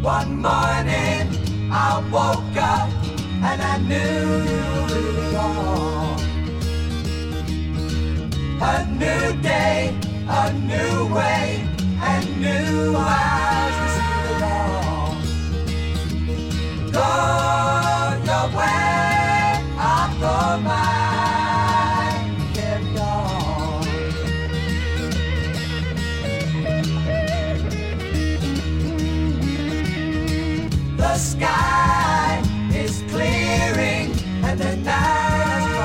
One morning I woke up and I knew it was gone. A new day, a new way, and new eyes to see the dawn. Go your way, I'll go mine, carry on. The sky is clearing and the night is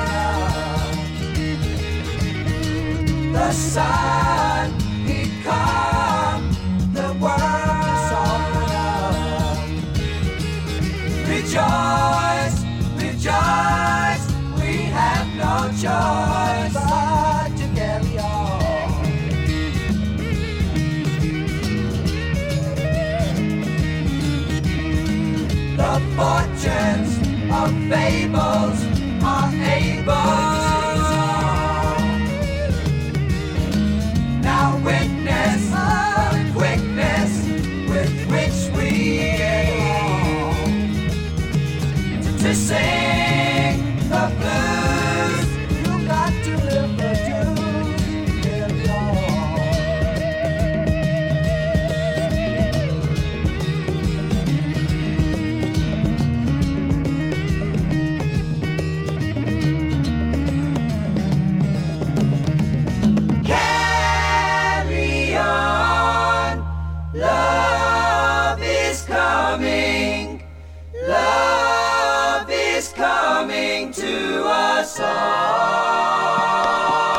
brightening up. The sun, he come, the world is softening up. Rejoice, rejoice, we have no choice but to carry on. The fortunes of fables are able to solve. Now witness the quickness with which we get along. To sing the blues, you got to live the dues, carry on. Carry on, love is coming, love is coming to us all.